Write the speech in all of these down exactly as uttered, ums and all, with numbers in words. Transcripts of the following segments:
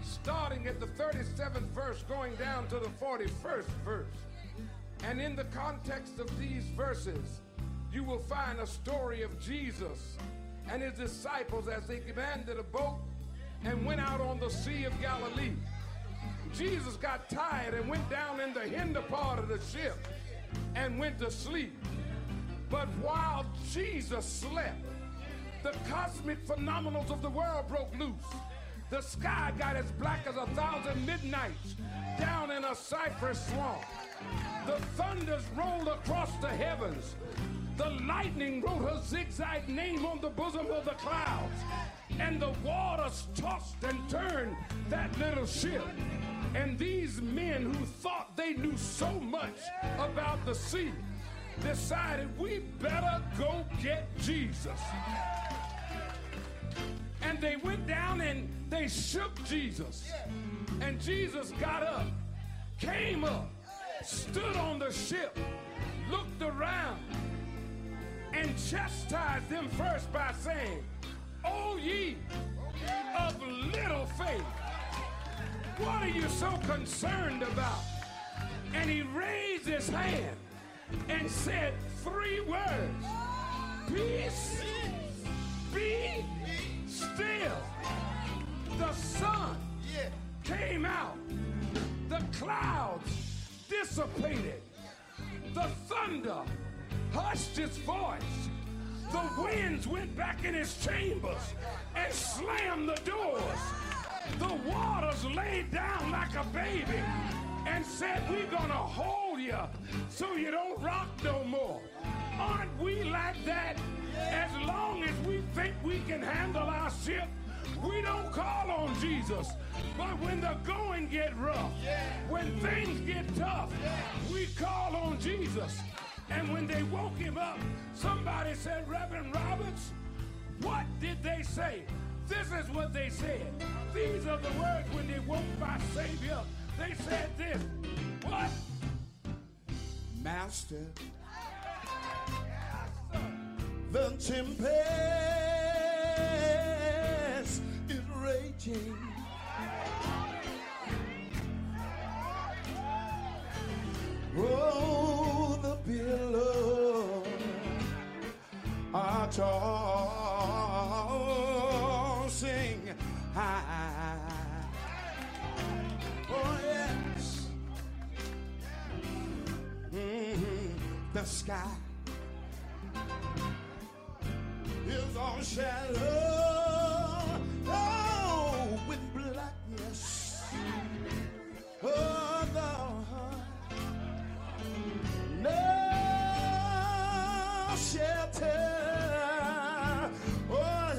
starting at the thirty-seventh verse, going down to the forty-first verse. And in the context of these verses, you will find a story of Jesus and his disciples as they commanded a boat and went out on the Sea of Galilee. Jesus got tired and went down in the hinder part of the ship and went to sleep. But while Jesus slept, the cosmic phenomenals of the world broke loose. The sky got as black as a thousand midnights down in a cypress swamp. The thunders rolled across the heavens. The lightning wrote her zigzag name on the bosom of the clouds. And the waters tossed and turned that little ship. And these men who thought they knew so much about the sea decided we better go get Jesus. And they went down and they shook Jesus. And Jesus got up, came up, stood on the ship, looked around, and chastised them first by saying, "O ye of little faith, what are you so concerned about?" And he raised his hand and said three words: "Peace, be still." The sun came out. The clouds dissipated. The thunder hushed its voice. The winds went back in its chambers and slammed the doors. The waters laid down like a baby and said, "We're gonna hold you so you don't rock no more." Aren't we like that? As long as we think we can handle our ship, we don't call on Jesus. But when the going get rough, when things get tough, we call on Jesus. And when they woke him up, somebody said, "Reverend Roberts, what did they say?" This is what they said. These are the words when they woke my Savior. They said this: "What? Master, the tempest is raging. Oh, the billows are tossing high. Oh, yes. Mm-hmm. The sky is all shallow, oh, with blackness. Oh, the no shelter. Oh,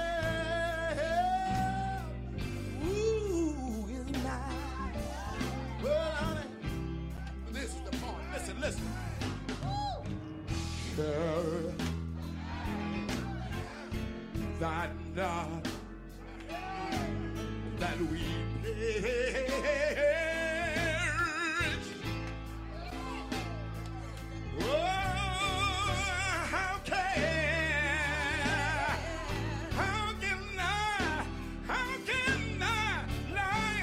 yeah. Ooh, it's night. Well, honey, this is the point. Listen, listen. Sure. That not that we perish. Oh, how can, how can I, how can I lie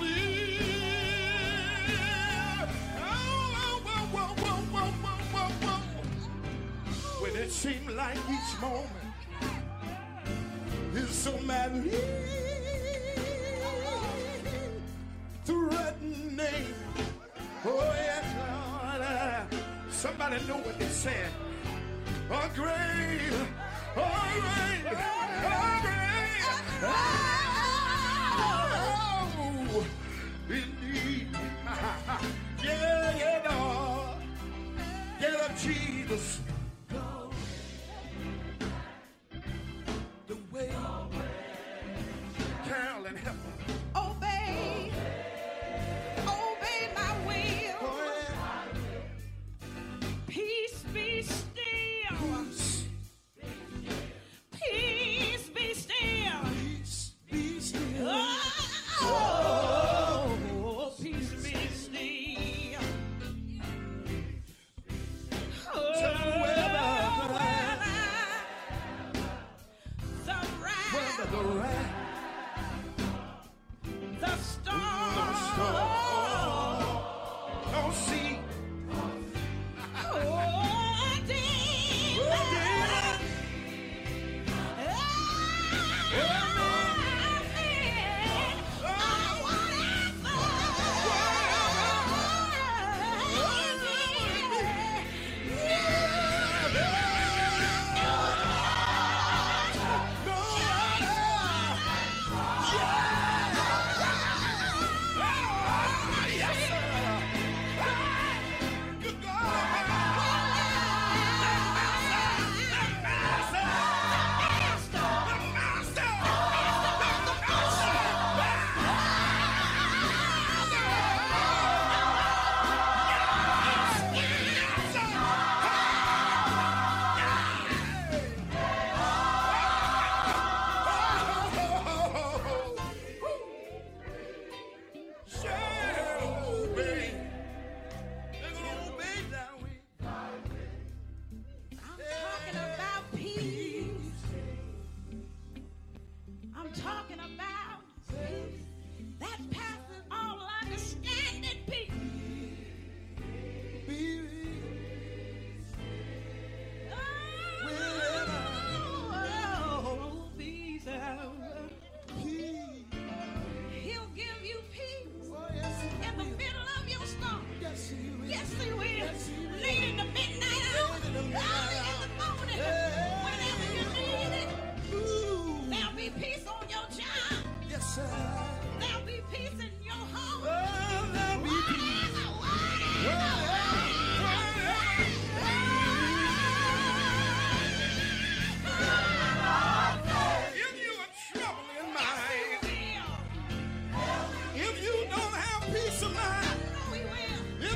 asleep? Oh, whoa, whoa, whoa, whoa, whoa, whoa, whoa. When it seemed like each moment is so madly threatening. Oh, yes, Lord. Somebody know what they said. A grave, a grave, a grave. Oh, indeed. Yeah, yeah, Lord. Get up, Jesus. Carol and help her. Obey, obey my will. Oh, yeah. Peace be still. Peace, Peace be still. peace be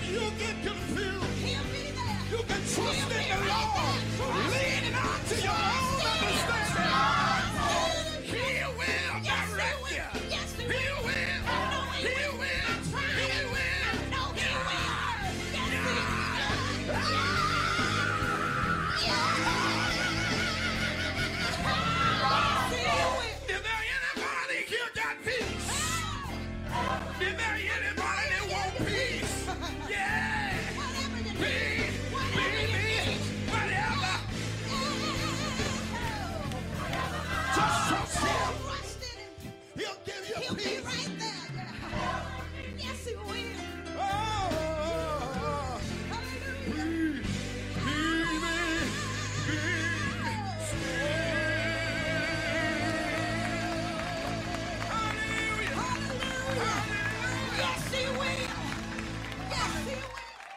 you get confused, He'll be there. you can trust He'll in be the right Lord. there. Lean not to your own understanding. He will Yes, he direct will. you. Yes, he He will. will. I know he He will. will. I tried He it. will. I know he will. Yes, he will. Yes, he will. Is there anybody here got peace? Is there anybody that want peace? Yeah. Whatever you Peace. need. Whatever you Peace. need. Whatever. Just trust him. Trust in him. He'll give you He'll be peace. right there. Yes, he will. Oh, Hallelujah. peace. Peace. Peace. Hallelujah. Hallelujah. Yes, he will. Yes, he will.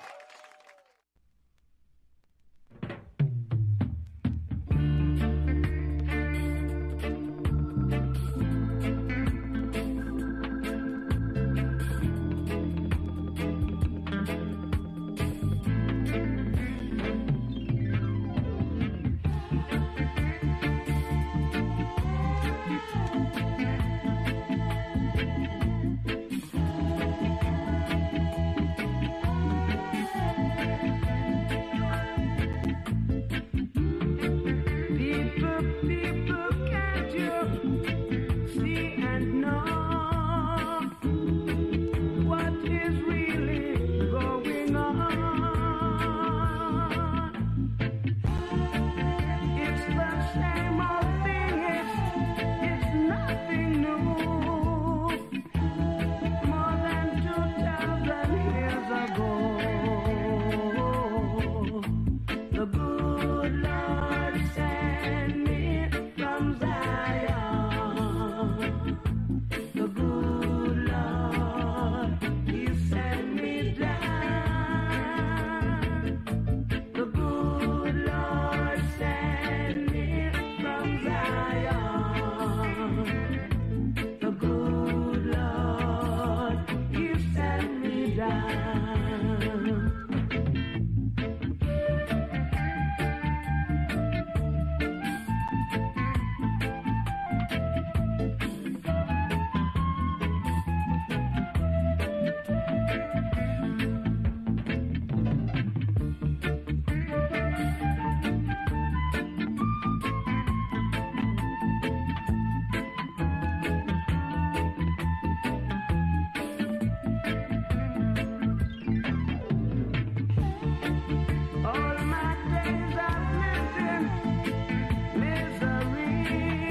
People, people, can't you see and know what is really going on? It's the same old thing, it's, it's nothing new. More than two thousand years ago, the good Lord sent me from Zion. The good Lord, He sent me down. The good Lord sent me from Zion. The good Lord, He sent me down. All my days I've lived in misery,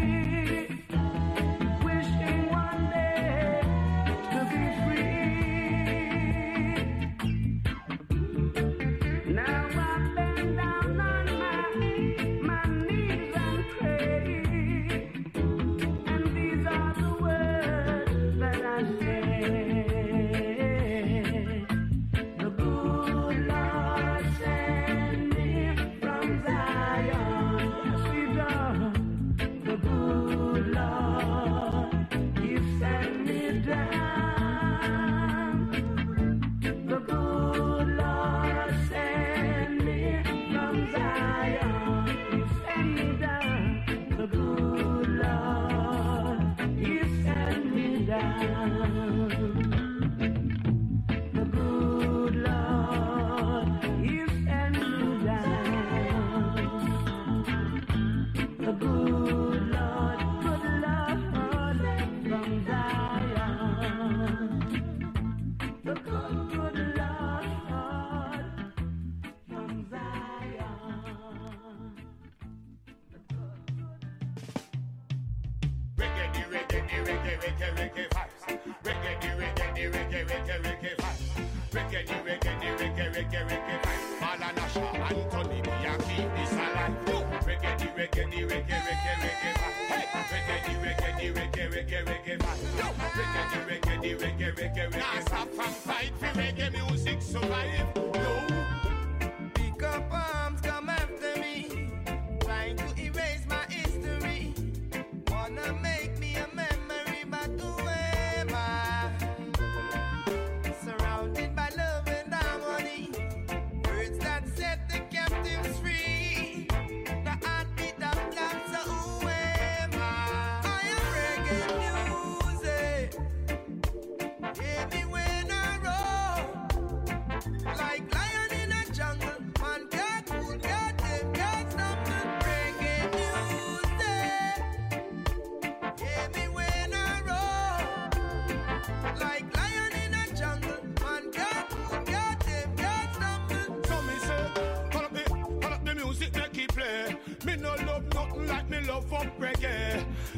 wishing one day to be free. Now I bend down on my, my knees and pray, and these are the words that I say. The good Lord sent me from Zion. Yes, He does. The good Lord, He sent me down. The good Lord sent me from Zion. He sent me down. The good Lord, He sent me down. The good Lord, He sent me down. The good Lord, good Lord from Zion. The good, good Lord from Zion. Reggae, reggae, reggae, reggae, reggae vibes. Reggae, reggae, reggae, reggae, reggae vibes. Reggae, reggae, reggae, reggae, reggae vibes. Malanasha, Anthony, me a keep this alive. Reggae, reggae, reggae, reggae, reggae vibes. Hey, reggae, reggae, reggae, reggae, reggae vibes. Reggae, reggae, reggae, reggae, reggae. Now stop from fight for reggae music survive. No. Pick up arms, come after me. Trying to erase my history. Wanna make me a memory, but who am I? Surrounded by love and harmony.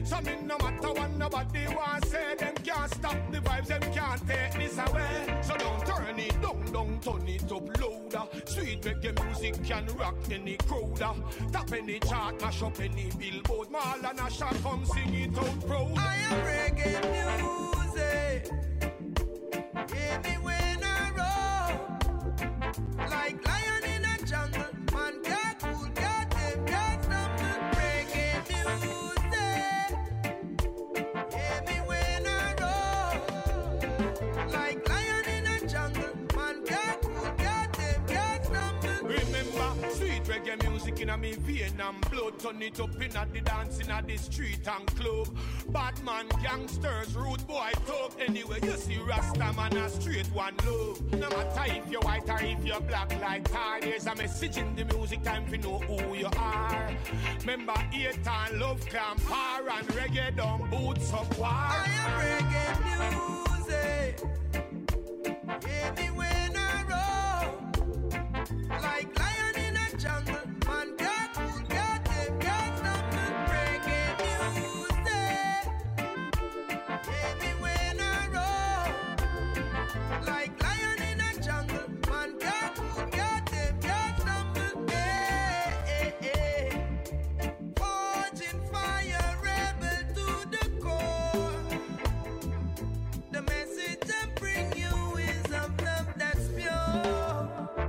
So me no matter what nobody want say, them can't stop the vibes, them can't take this away. So don't turn it down, don't turn it up louder. Sweet reggae music can rock any crowder. Tap any chart, mash up any billboard. Marlon and Asha come sing it out proud. I am reggae music. Hear me when I roll. Like lion in a jungle. Man can't cool, can't them, can't stumble. Reggae music. Hear me when I roll. Like lion in a jungle. Man can't cool, can't them, can't stumble. Remember, sweet reggae music in a me vein and blood. Turn it up in a the dancing at the street and club. Bad man, gangsters, rude boy talk. Anyway, you see Rasta man a straight one love. No matter if you're white or if you're black like tar. There's a message in the music, time to know who you are. Remember, hate and love can par and reggae down boots up war. I am reggae music. Hear me when I roll. Like lion in a jungle. Man can't cool, can't them, can't stumble. Reggae music. Hear me when I roll. Like lion in a jungle. Man can't cool, can't them, can't stumble. Hey, hey, hey. Forging fire, rebel to the core. The message I bring you is of love that's pure.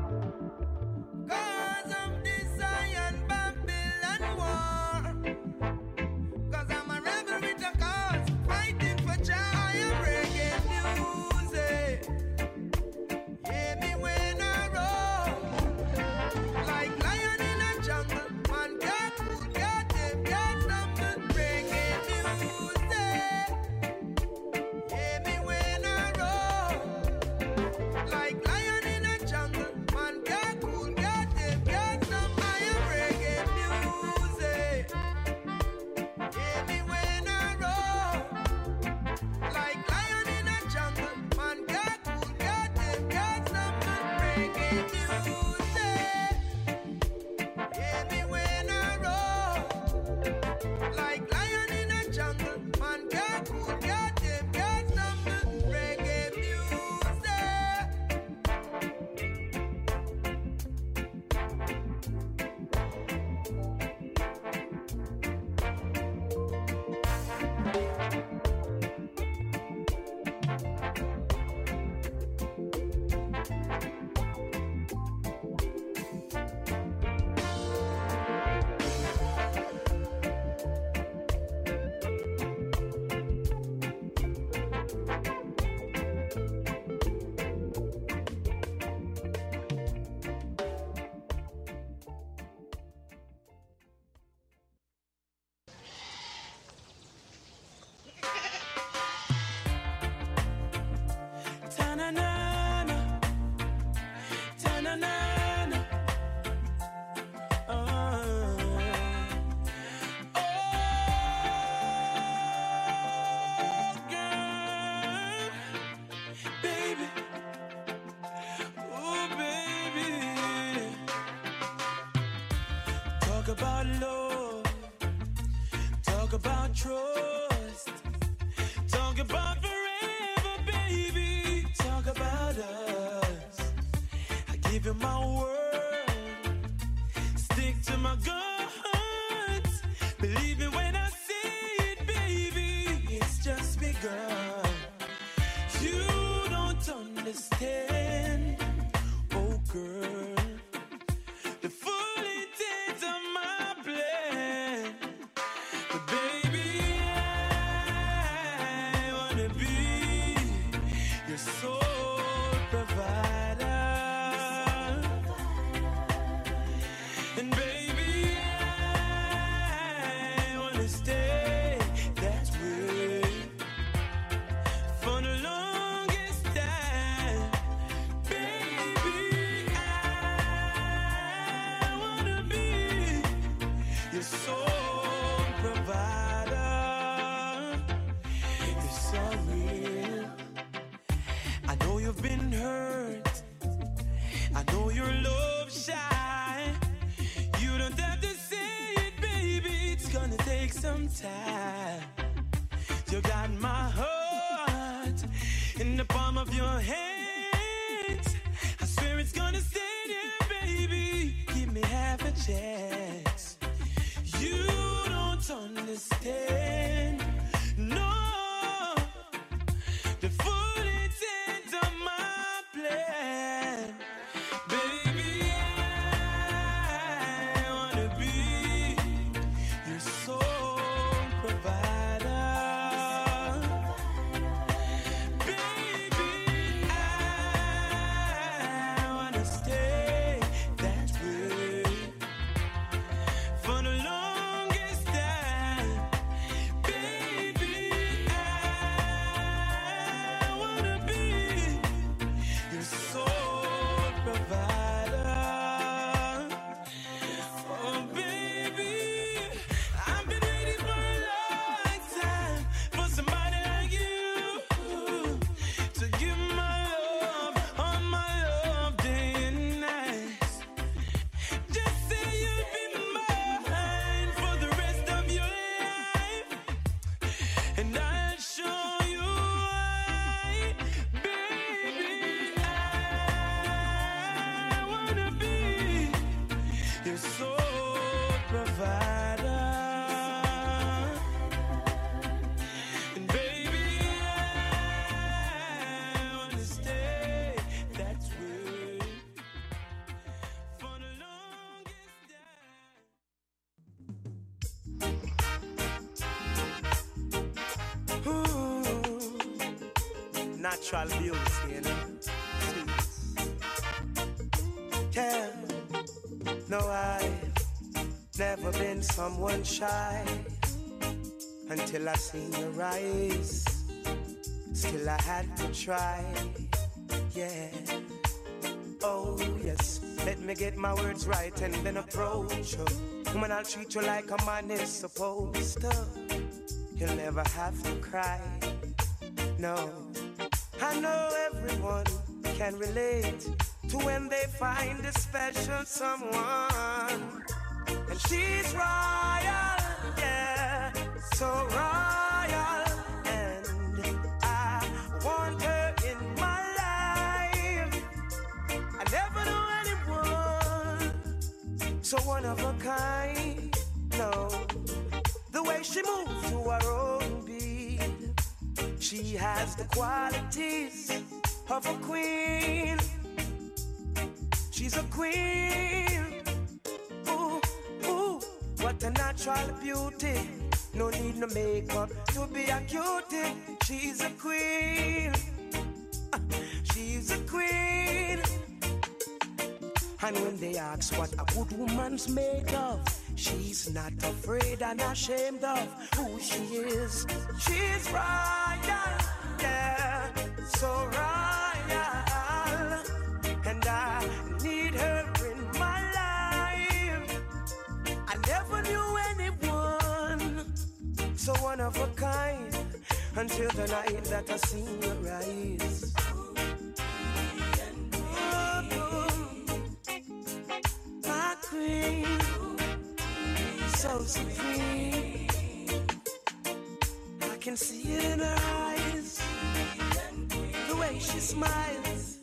Cause of desire and Babylon war. Cause I'm a rebel with a cause, fighting for joy. I am reggae music. Hear me when I roll. Like lion in a jungle. Man can't cool, can't them, can't stumble. Reggae music. Hear me when I roll. Like lion in a jungle. Man can't cool, can't them, can't stumble. I am reggae music. Hear me when I roll. Like lion in a jungle. Man can't cool, can't them, can't stumble. Reggae music. Hear me when I roll. Like lion in a jungle. Man can't cool, can't them, can't stumble. Reggae music. Ta-na-na-na. Ta-na-na-na. Oh. Oh, girl. Baby. Oh, baby. Talk about love. Talk about trust. Talk about forever, baby. Talk about us. I give you my word. Stick to my guns. Believe me when I say it, baby. It's just begun. You don't understand, oh girl, the full intent of my plan. But baby, I wanna be your sole provider. And baby, I wanna stay that way for the longest time. Baby, I wanna be your sole provider. It's so real. I You got my heart in the palm of your hands. I swear it's gonna stay there, baby. Give me half a chance. You don't understand, no, the full intent of my plan. Baby, I wanna be your sole provider. Baby, I wanna stay that way for the longest time. Baby, I wanna be your sole provider. Oh, baby, I've been waiting for a long time for somebody like you to give my love, all my love, day and night. Just say you'll be mine for the rest of your life, and I'll show you why. Baby, I wanna be your sole provider. And baby, I wanna stay that way for the longest time. Ooh, natural beauty, you know. Yeah, no, I've never been someone shy until I seen your eyes. Still I had to try, yeah. Oh yes, let me get my words right and then approach you. Woman, I'll treat you like a man is supposed to. You'll never have to cry, no. I know everyone can relate to when they find a special someone. And she's royal, yeah, so royal. And I want her in my life. I never knew anyone so one of a kind, no. The way she moves to her own beat, she has the qualities of a queen. She's a queen. Ooh, ooh, what a natural beauty. No need no makeup to be a cutie. She's a queen. Uh, she's a queen. And when they ask what a good woman's made of, she's not afraid and ashamed of who she is. She's royal, yeah, so royal. And I need her in my life. I never knew anyone so one of a kind until the night that I seen your eyes. My queen, so supreme. I can see it in her eyes, the way she smiles.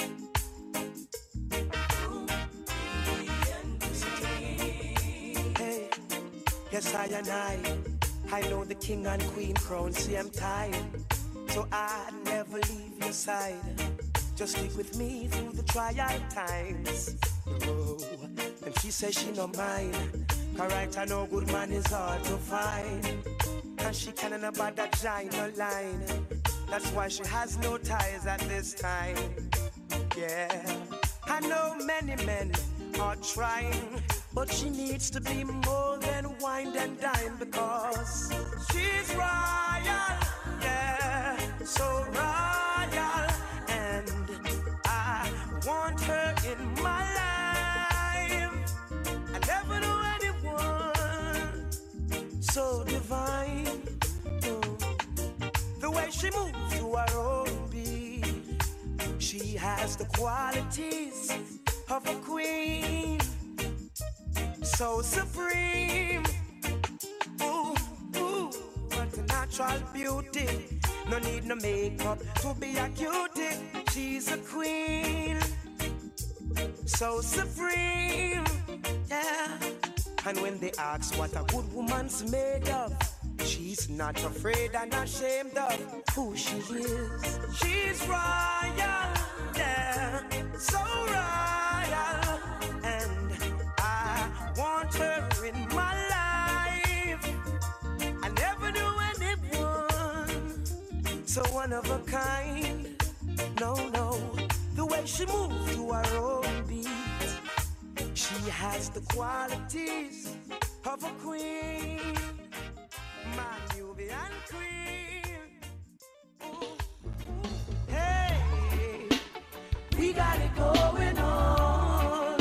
Hey, yes, I and I, I know the king and queen crown same time, so I'd never leave your side. Just stick with me through the trial times. Oh, and she says she no mind. Alright, I know good man is hard to find. And she can't about that giant line. That's why she has no ties at this time. Yeah, I know many men are trying, but she needs to be more than wine and dine, because she's royal, yeah, so royal. And I want her in my life. I never knew anyone so divine. Oh, the way she moves to her own beat, she has the qualities of a queen, so supreme. Ooh, ooh, what a natural natural beauty. No need no makeup to be a cutie. She's a queen, so supreme, yeah. And when they ask what a good woman's made of, she's not afraid and ashamed of who she is. She's royal, yeah, so royal. And I want her in my life. I never knew anyone so one of a kind. No, no, the way she moves to her own beat. She has the qualities of a queen. My Nubian queen. Ooh, ooh. Hey, we got it going on.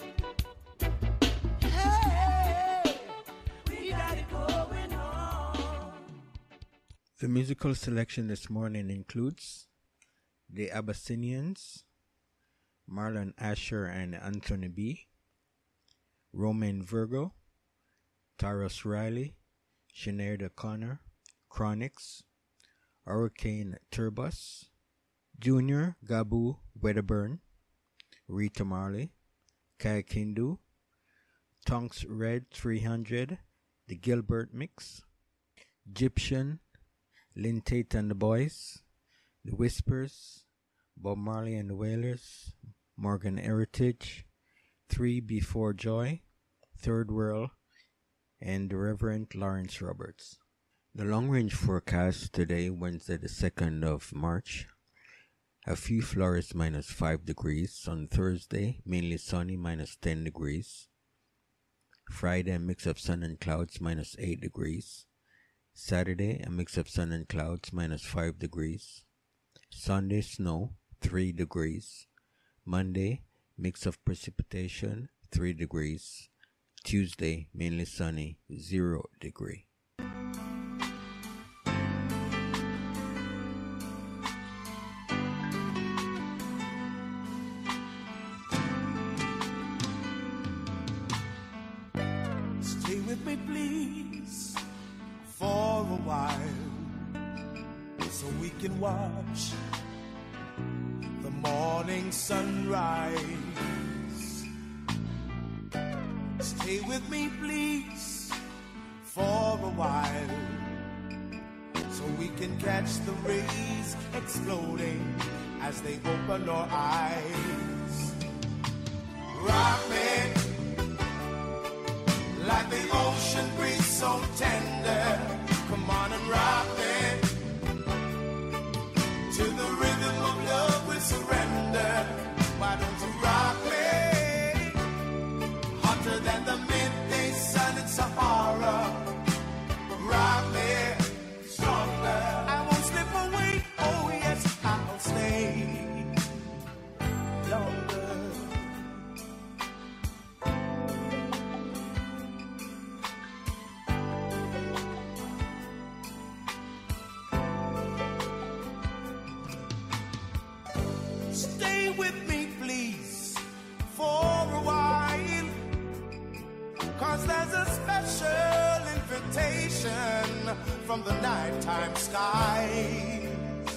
Hey, we got it going on. The musical selection this morning includes the Abyssinians, Marlon Asher and Anthony B., Romain Virgo, Taros Riley, Sinead O'Connor, Chronix, Hurricane Turbus, Junior Gabu Wedderburn, Rita Marley, Kai Kindu, Tonks Red three hundred, The Gilbert Mix, Egyptian, Lynn Tate and the Boys, The Whispers, Bob Marley and the Wailers, Morgan Heritage, Three Before Joy, Third World, and the Reverend Lawrence Roberts. The long-range forecast today, Wednesday the second of March. A few flurries minus five degrees. On Thursday, mainly sunny minus ten degrees. Friday, a mix of sun and clouds minus eight degrees. Saturday, a mix of sun and clouds minus five degrees. Sunday, snow three degrees. Monday, mix of precipitation three degrees. Tuesday, mainly sunny, zero degree. Stay with me, please, for a while, so we can watch the morning sunrise. Stay with me, please, for a while, so we can catch the rays exploding as they open our eyes. Rock me like the ocean breeze, so tender. Come on and rock me to the rhythm of love we surrender. Why don't you rock me? Hotter than the midday sun in Sahara. Rock me stronger. I won't slip away. Oh yes, I'll stay longer. Stay with me, please, for a while, 'cause there's a special invitation from the nighttime skies.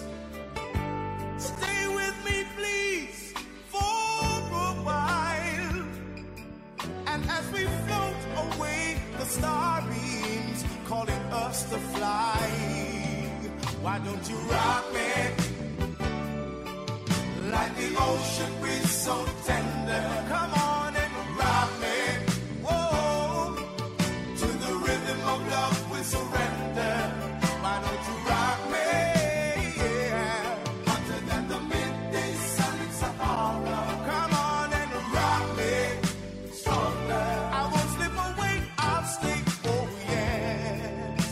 Stay with me, please, for a while, and as we float away, the star beams calling us to fly. Why don't you rock me like the ocean breeze, so tender? Come on and rock me, whoa, to the rhythm of love we surrender. Why don't you rock me, yeah, hotter than the midday sun in Sahara. Come on and rock me stronger. I won't slip away, I'll stay, oh yes.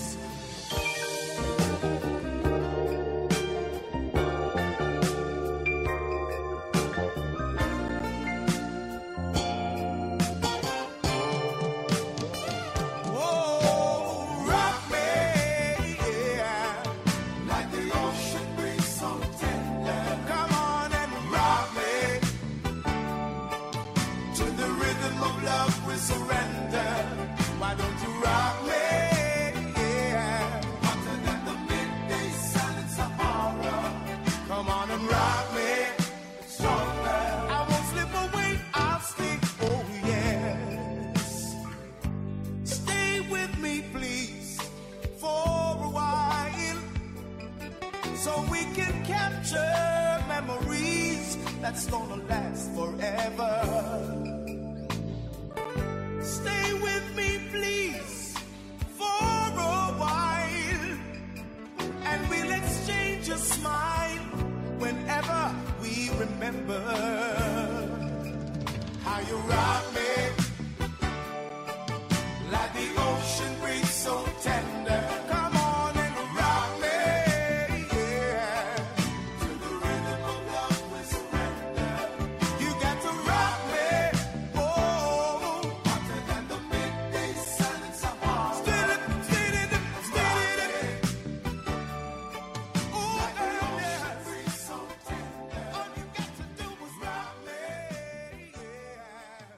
that's gonna last forever. Stay with me, please, for a while, and we'll exchange a smile whenever we remember how you rock me like the ocean breeze so tender. Come on and rock me, yeah. To the rhythm of love we surrender. You got to rock me, oh, hotter than the midday sun in Sahara. Steady, steady, steady, oh, like the ocean breeze so tender. All you got to do is rock me, yeah.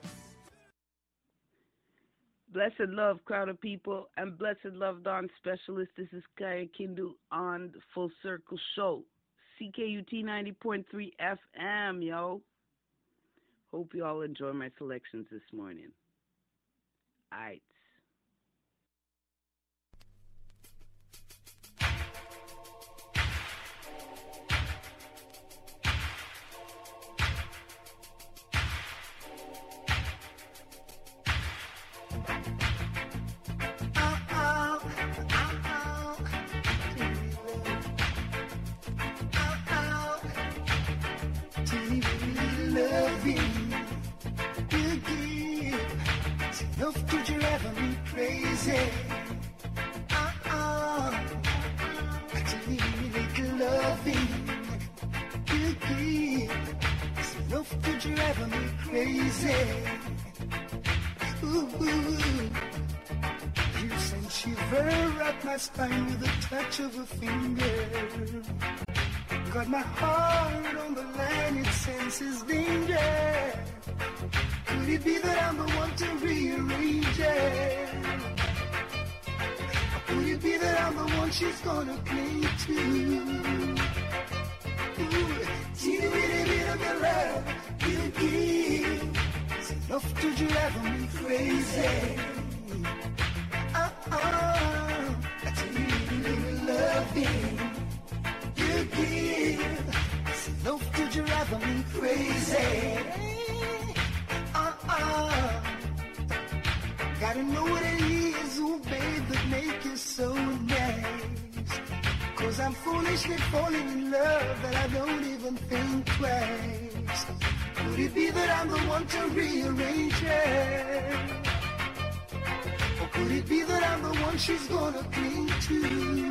Blessed love, crowd of people, and blessed love, Dawn Specialist. This is Kaya Kindu on the Full Circle Show. C K U T ninety point three F M, yo. Hope you all enjoy my selections this morning. All right. Enough to drive me crazy. Uh-uh. I tell you, make loving you give. It's enough to drive me crazy. Ooh, you send shiver up my spine with a touch of a finger. Got my heart on the line, it senses danger. Could it be that I'm the one to rearrange it? Or could it be that I'm the one she's gonna cling to? Ooh, teeny weeny bit of your love you give. It's enough to drive me crazy. Uh-uh, that's a little loving you give. It's enough to drive me crazy. Uh-uh. Gotta know what it is, oh babe, that make you so nice. Cause I'm foolishly falling in love that I don't even think twice. Could it be that I'm the one to rearrange it? Or could it be that I'm the one she's gonna cling to?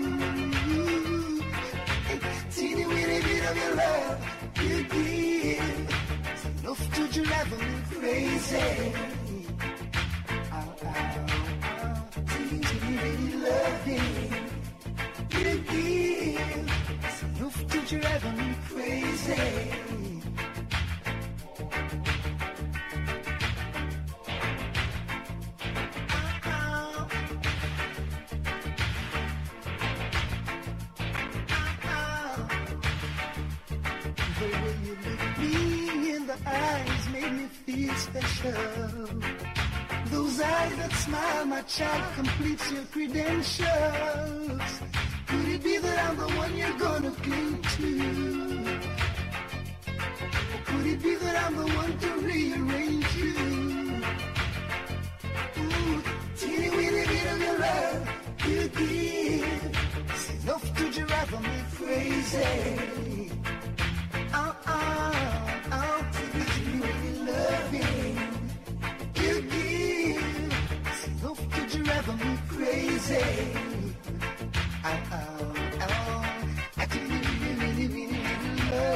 Teeny weeny bit of your love you give. Enough to drive me crazy. Ow, ow, ow. Teeny, teeny, loving you give. Enough to drive me crazy. Eyes made me feel special. Those eyes that smile, my child, completes your credentials. Could it be that I'm the one you're gonna cling to? Or could it be that I'm the one to rearrange you? Ooh, teeny weeny bit of your love you give. It's enough to drive me crazy. Uh-uh. Loving you give. It's enough to drive me crazy. Ow, ow, ow. I can really, really, really, really love.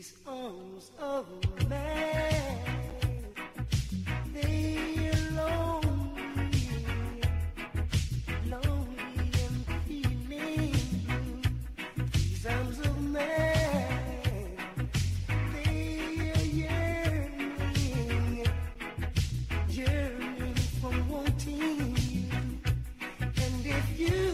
arms of man, they are lonely, lonely and feeling blue. These arms of man, they are yearning, yearning for wanting you. And if you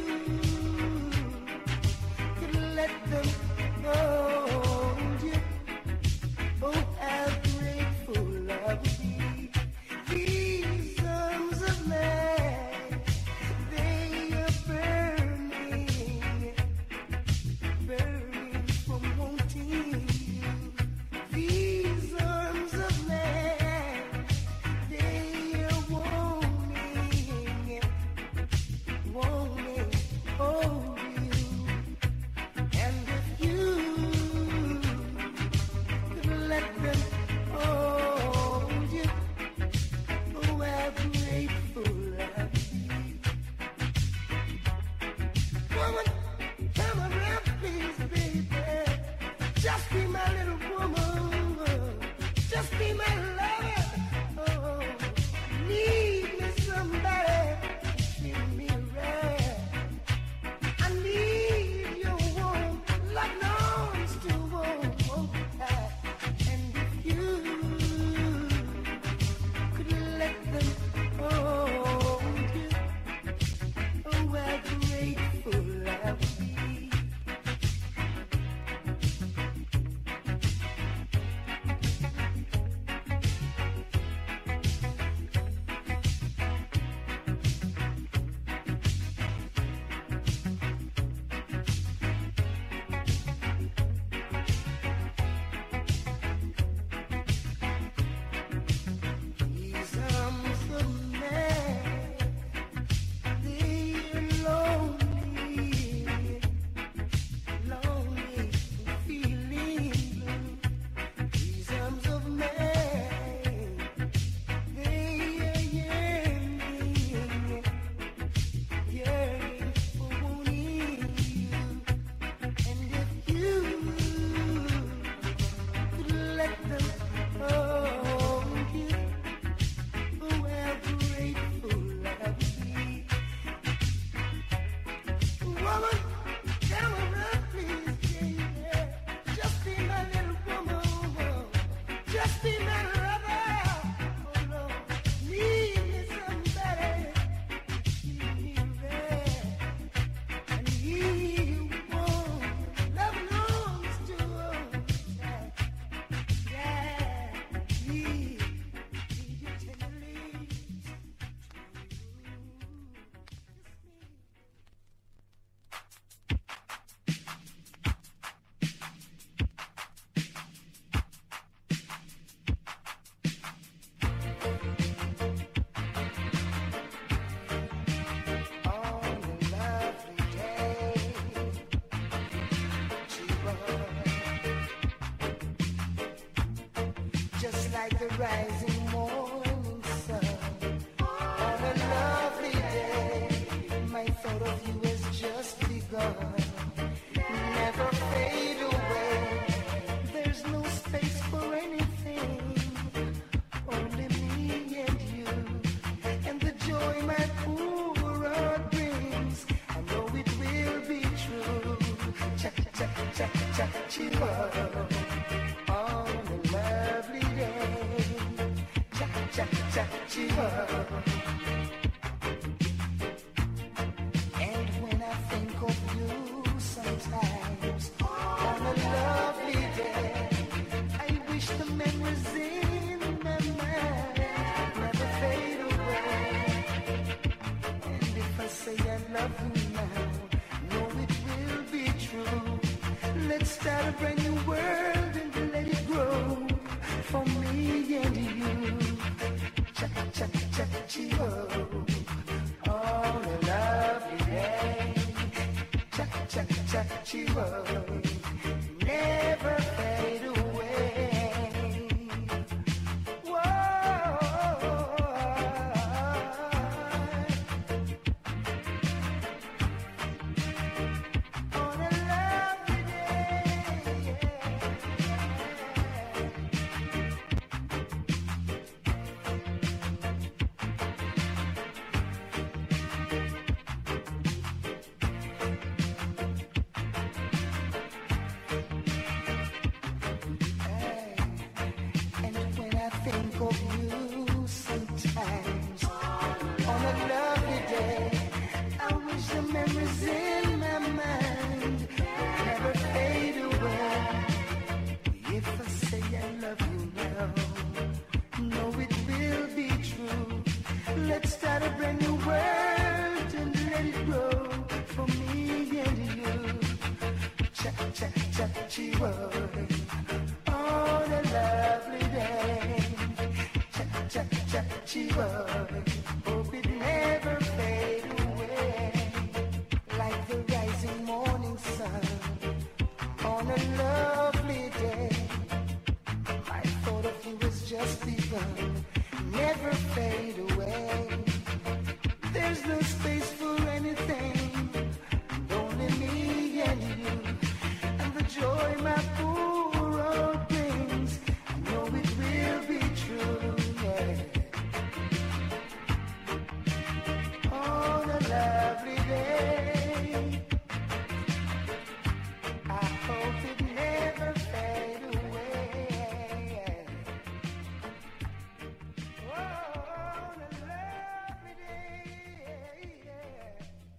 could let them hold you, oh, how grateful I would be. These arms of man, they are burning, burning from wanting you. These arms of man, they are wanting, wanting, oh, you. And if you could let them hold you, oh, how grateful I'd be. Woman, come around, please, baby. Just be my little woman. Just be my lover. Oh, need me somebody to treat me right. I need your warm love arms to hold tight. And if you could let them hold you, oh, how grateful I would be. These arms of man, they are lonely, lonely, feeling blue. These arms of man, they are yearning, yearning for wanting you. And if you could let them hold you, oh, how grateful I would be. Woman, come around, please, baby. Just be my little woman. Just be my lover. Oh, Lord, need me somebody to treat me right. I need you warm, love arms to hold tight. Yeah, need, need you tenderly. On a lovely day, just like the rising morning sun. On a lovely day, my thought of you has just begun. Never fade away. There's no space for anything. Only me and you. And the joy my poor heart brings, I know it will be true. Cha cha cha cha chihuahua. On a lovely day. Cha cha cha chihuahua. And when I think of you sometimes, on a lovely day, I wish the memories in my mind never fade away. And if I say I love you now, know it will be true. Let's start a brand new world and let it grow for me and you. Cha cha cha chio. On a lovely day. Cha cha cha chio. Never fade away. Whoa. On a lovely day. think of you sometimes on a lovely day. I wish the memories in my mind never fade away. If I say I love you now, know it will be true. Let's start a brand new world and let it grow for me and you. Cha cha cha chiwa on a lovely day. Cha cha cha chiwa, hope it never fade away. Like the rising morning sun on a lovely day. My thought of you has just begun, never fade away. There's no space for anything, only me and you, and the joy my poor world brings. I know it will be true, yeah. On a lovely day, I hope it never fade away. On a lovely day, yeah.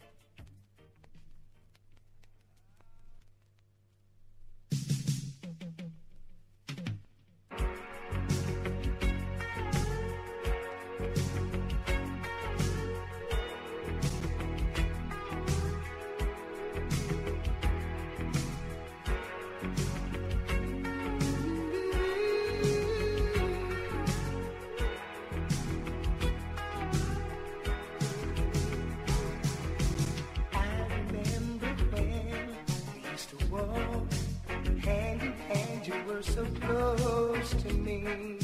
I remember when we used to walk hand in hand, you were so close to me.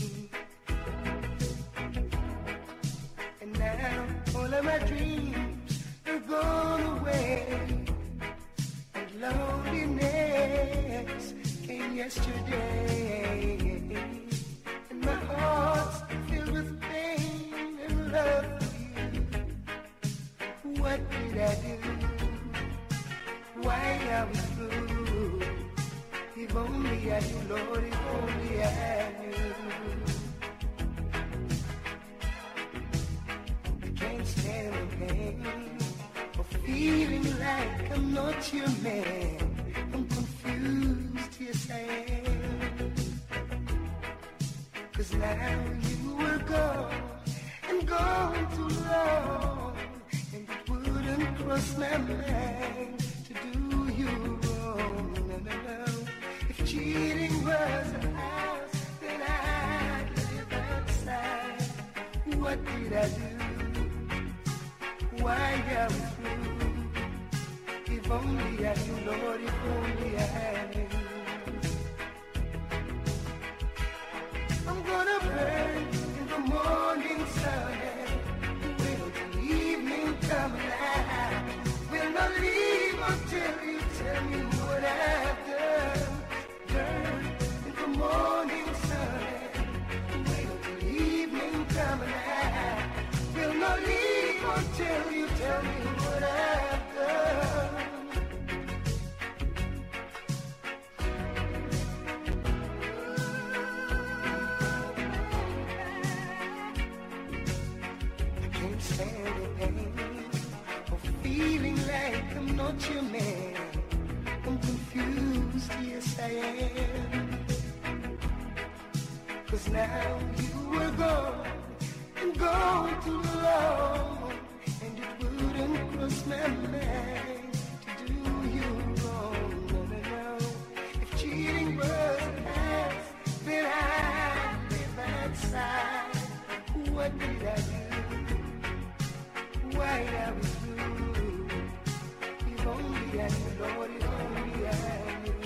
And now all of my dreams are gone away, and loneliness came yesterday, and my heart's filled with pain and love for you. What did I do? Why are we through? If only I knew, Lord, if only I knew. I can't stand the pain of feeling like I'm not your man. I'm confused, yes I am. 'Cause now you were gone and gone too long, and it wouldn't cross my mind to do you wrong. No, no, no. If cheating was a house, then I'd live outside. What did I do? Why are we through? If only I knew, Lord, if only I knew. I'm gonna burn in the morning sun and wait until evening come alive. Will not leave until you tell me what I've done. Burn in the morning sun and wait until evening come alive. Will not leave until you tell me what I've done. I can't stand the pain of feeling like I'm not your man. I'm confused, yes I am. 'Cause now you were gone and gone too long, and it wouldn't cross my mind to do you wrong. No, no, no. If cheating was a past, then I'd live outside. What did I do? Why are we through? If only I knew, Lord, if only I knew.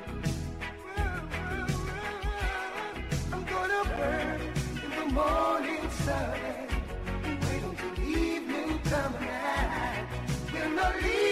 I'm gonna burn in the morning sun, wait until evening come alive. Will not leave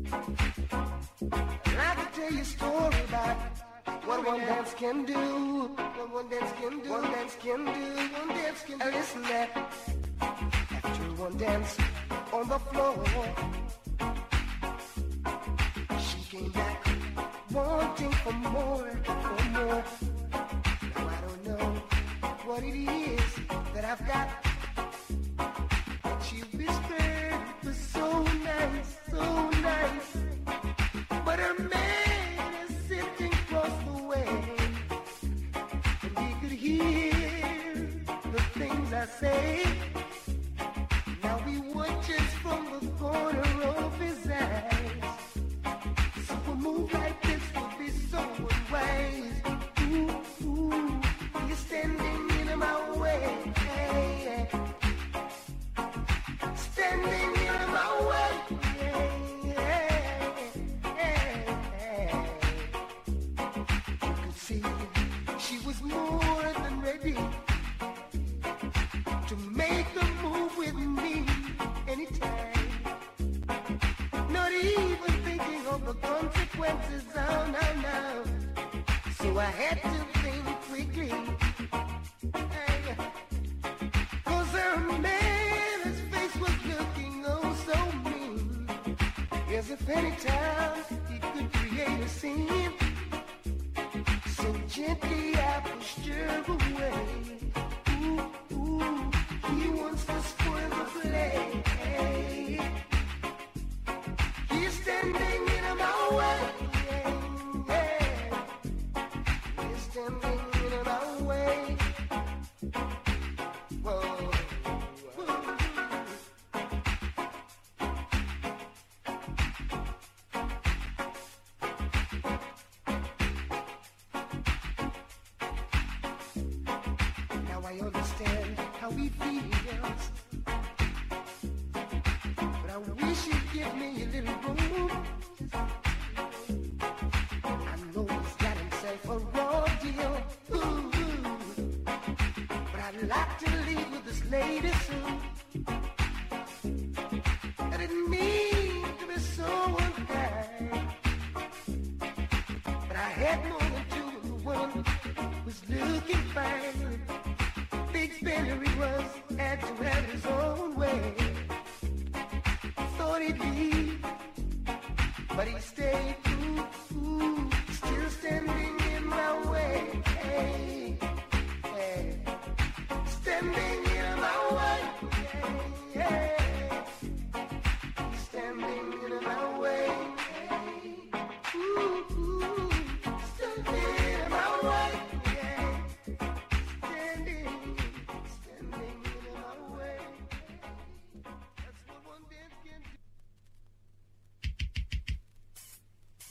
I can tell you a story about what one dance can do. What one dance can do. One dance can do. One dance can do. And listen that. After one dance on the floor, she came back wanting for more, for more. Now I don't know what it is that I've got. But she whispered it was so nice, so nice. But her man is sitting across the way, and he could hear the things I say. Now he watches from the corner of his eyes. So a move like this would be so unwise. Ooh, ooh, you're standing in my way. Standing in my way. You could see she was more than ready to make a move with me anytime. Not even thinking of the consequences, oh no, no. So I had to think quickly. Hey, cause her man, his face was looking oh so mean, as if any time he could create a scene. So gently I pushed her away. Ooh, ooh, he wants to spoil the play. He's standing in my way. He's standing in my way. Whoa, whoa. Now I understand how he feels, but I wish he'd give me a little room. I know he's got himself a raw deal, ooh, ooh. But I'd like to leave with this lady soon. I didn't mean to be so unkind, but I had more than two, and the one was looking fine. Big spender he was, had to have his own way. Thought he'd leave, but he stayed. Ooh, ooh, still standing in my way. Hey, hey, standing in my way. Hey, hey, standing in my way. Hey, ooh, ooh, standing in my way. Hey, standing, standing in my way. That's what one dance can do.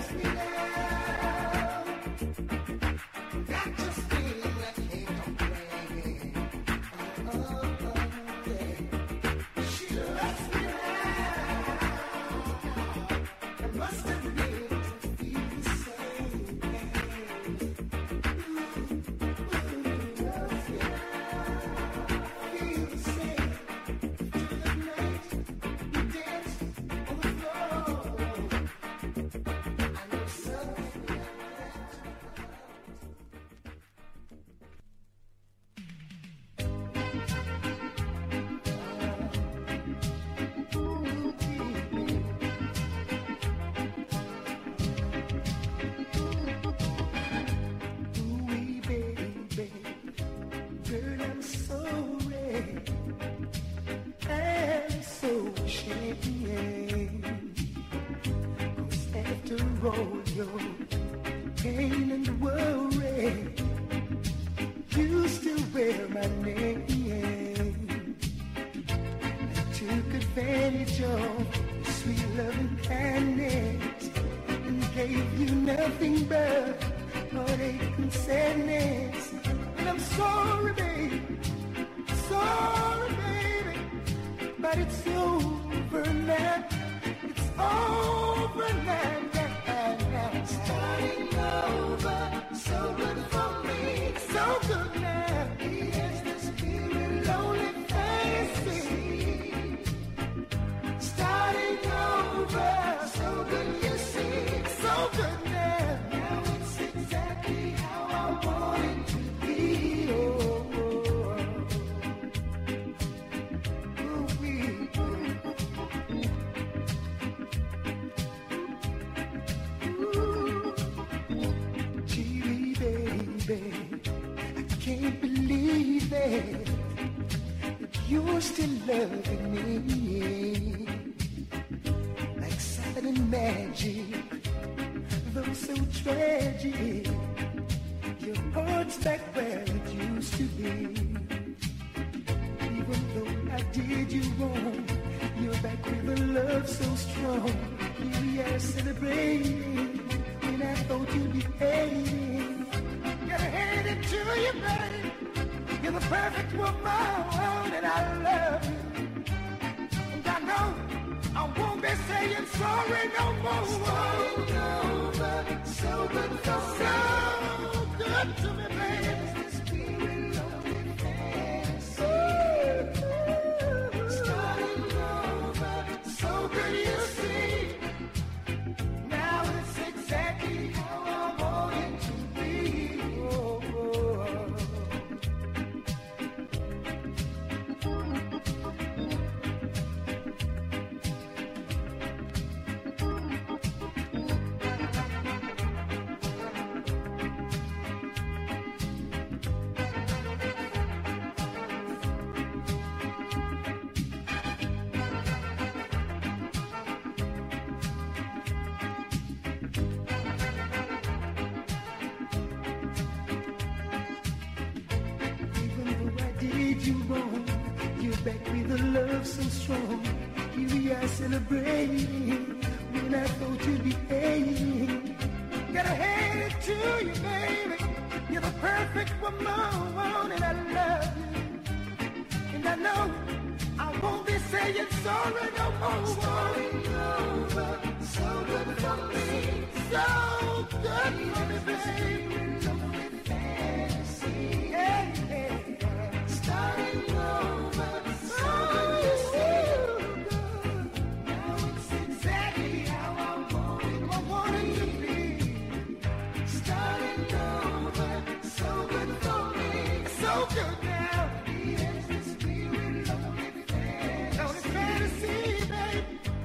Don't it's fantasy, babe.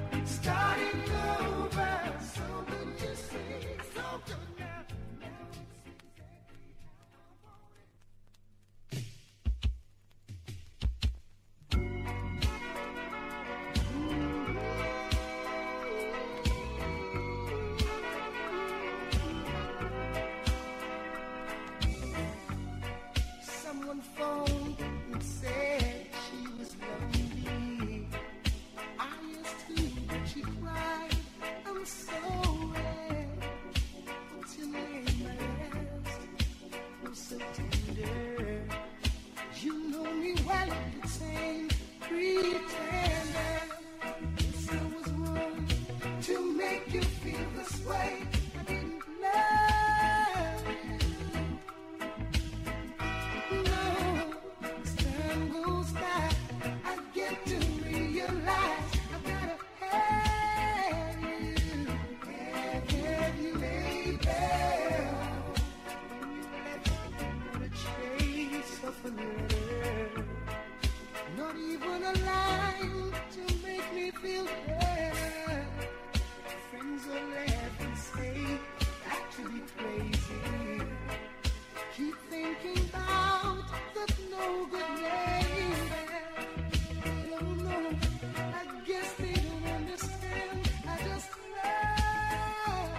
laugh and say, got to be crazy. Keep thinking about that no good lady. No, no, I guess they don't understand. I just love.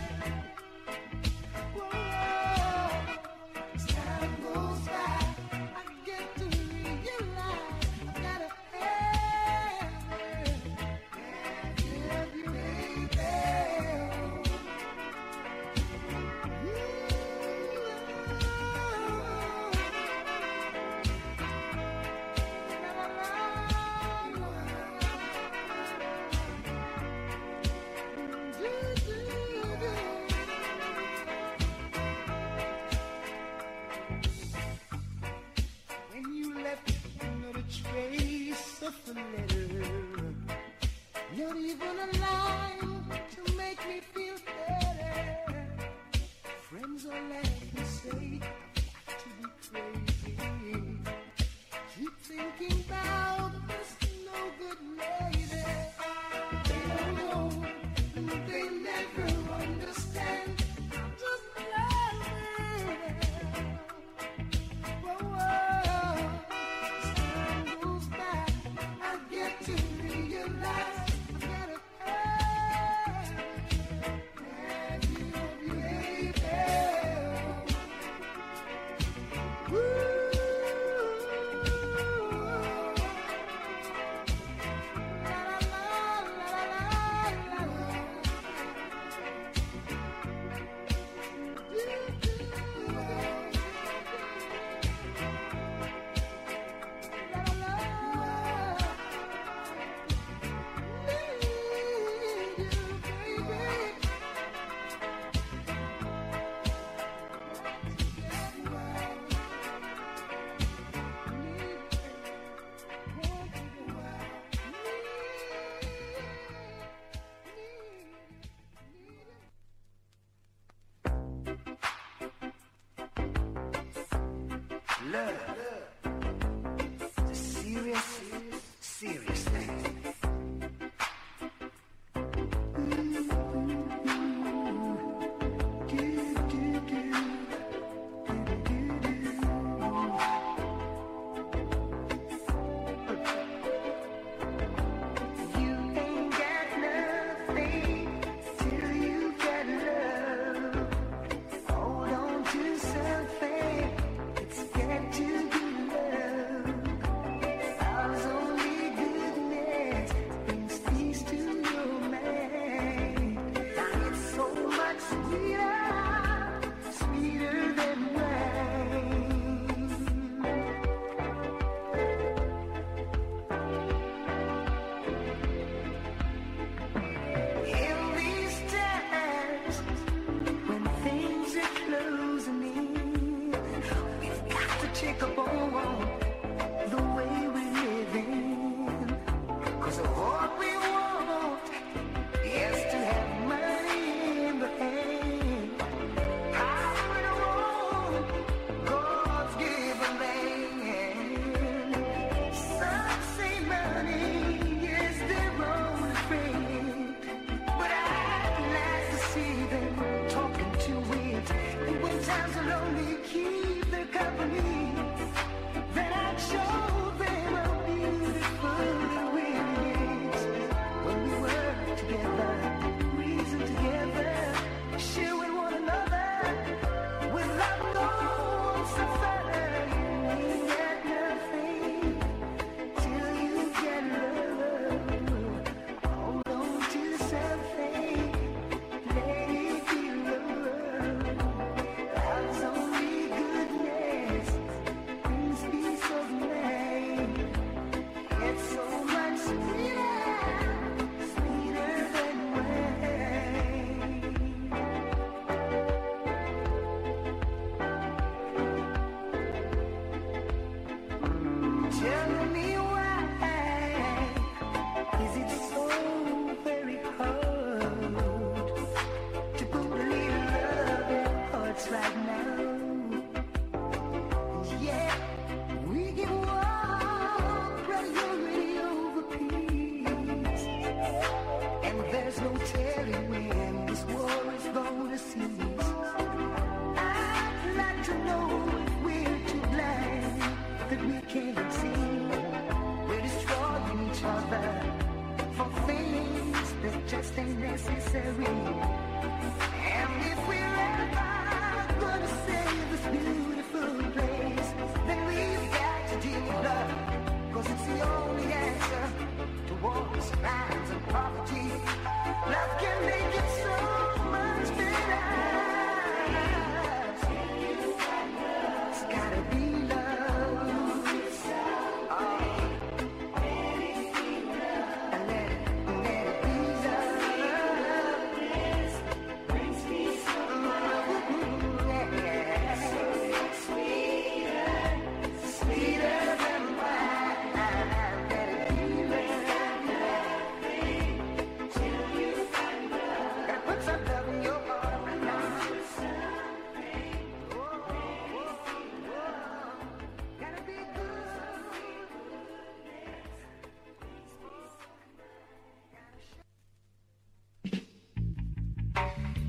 Whoa, as time goes by, I get to realize I gotta have it, have you, baby. When you left, not a trace of a letter, not even a line to make me feel better. Friends all laugh and say, got to be crazy. Keep thinking about this no good lady. They don't know, and they never understand. Just love me. Whoa, whoa. As time goes by, I get to realize I gotta have, have you, baby. Woo. Love.